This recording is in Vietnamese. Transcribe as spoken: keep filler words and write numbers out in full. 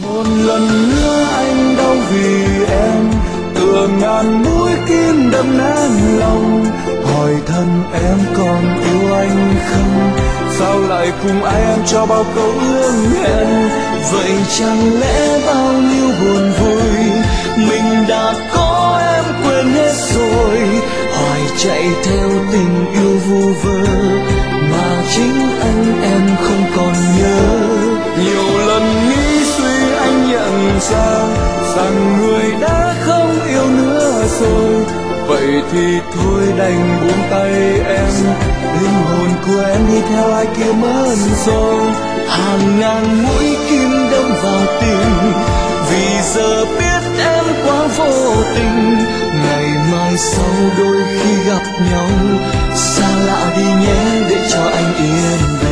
Một lần nữa anh đau vì em, tựa ngàn mũi kim đâm nát lòng. Hỏi thân em còn yêu anh không? Sao lại cùng ai em cho bao câu ước hẹn? Vậy chẳng lẽ bao nhiêu buồn vui mình đã có em quên hết rồi? Hỏi chạy theo tình yêu vu vơ mà chính anh em không còn nhớ. Nhiều lần nghĩ suy anh nhận ra rằng người đã không yêu nữa rồi. Vậy thì thôi đành buông tay em, linh hồn của em đi theo ai kia mất rồi. Hàng ngàn mũi kim đâm vào tim, vì giờ biết em quá vô tình. Ngày mai sau đôi khi gặp nhau, xa lạ đi nhé để cho anh yên.